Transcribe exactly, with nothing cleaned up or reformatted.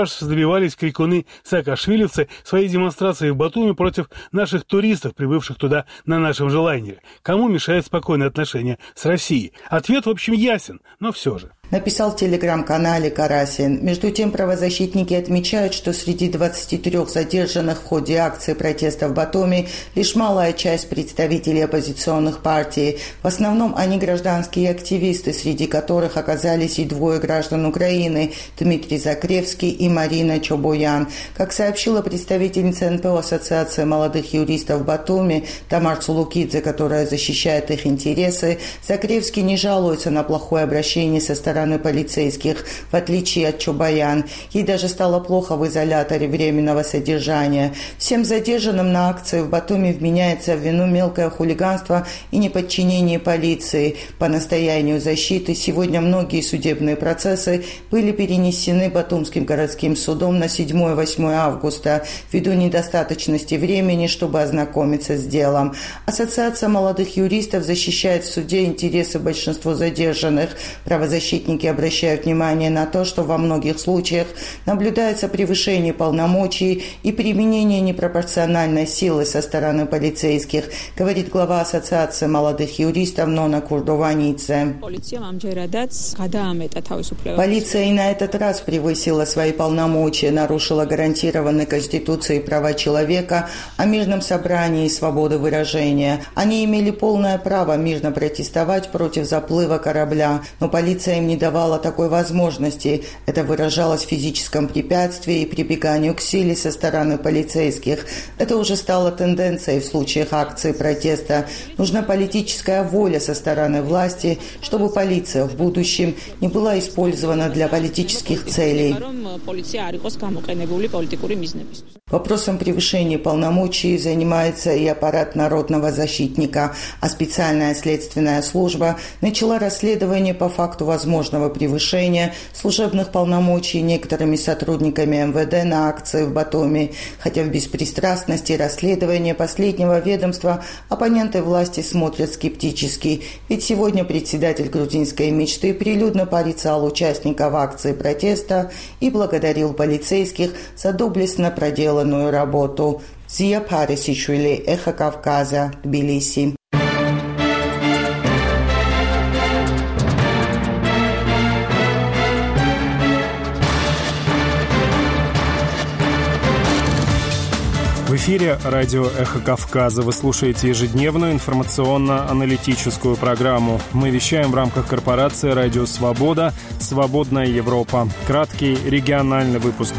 добивались крикуны-саакашвилевцы своей демонстрации в Батуми против наших туристов, прибывших туда на нашем же лайнере. Кому мешает спокойное отношение с Россией? Ответ, в общем, ясен, но все же. Написал в телеграм-канале Карасин. Между тем, правозащитники отмечают, что среди двадцати трёх задержанных в ходе акции протеста в Батуми лишь малая часть представителей оппозиционных партий. В основном они гражданские активисты, среди которых оказались и двое граждан Украины – Дмитрий Закревский и Марина Чобоян. Как сообщила представительница эн пэ о Ассоциации молодых юристов в Батуми Тамар Цулукидзе, которая защищает их интересы, Закревский не жалуется на плохое обращение со стороны полицейских, в отличие от Чобоян. Ей даже стало плохо в изоляторе временного содержания. Всем задержанным на акции в Батуми вменяется в вину мелкое хулиганство и неподчинение полиции. По настоянию защиты сегодня многие судебные процессы были перенесены Батумским городским судом на седьмое-восьмое августа ввиду недостаточности времени, чтобы ознакомиться с делом. Ассоциация молодых юристов защищает в суде интересы большинства задержанных. Правозащитники обращают внимание на то, что во многих случаях наблюдается превышение полномочий и применение непропорциональной силы со стороны полицейских, говорит глава Ассоциации молодых юристов Нона Курдованидзе. Полиция и на этот раз превысила свои полномочия, нарушила гарантированные Конституцией права человека о мирном собрании и свободы выражения. Они имели полное право мирно протестовать против заплыва корабля, но полиция им не давала такой возможности. Это выражалось в физическом препятствии и прибеганию к силе со стороны полицейских. Это уже стало тенденцией в случаях акций протеста. Нужна политическая воля со стороны власти, чтобы полиция в будущем не была использована для политических целей. Вопросом превышения полномочий занимается и аппарат народного защитника, а специальная следственная служба начала расследование по факту возможного превышения служебных полномочий некоторыми сотрудниками эм вэ дэ на акции в Батуми. Хотя в беспристрастности расследования последнего ведомства оппоненты власти смотрят скептически, ведь сегодня председатель грузинской мечты прилюдно порицал участников акции протеста и благодарил полицейских за доблестно проделанную работу. Зия Парисишвили, Эхо Кавказа, Тбилиси. В эфире радио «Эхо Кавказа». Вы слушаете ежедневную информационно-аналитическую программу. Мы вещаем в рамках корпорации «Радио Свобода. Свободная Европа». Краткий региональный выпуск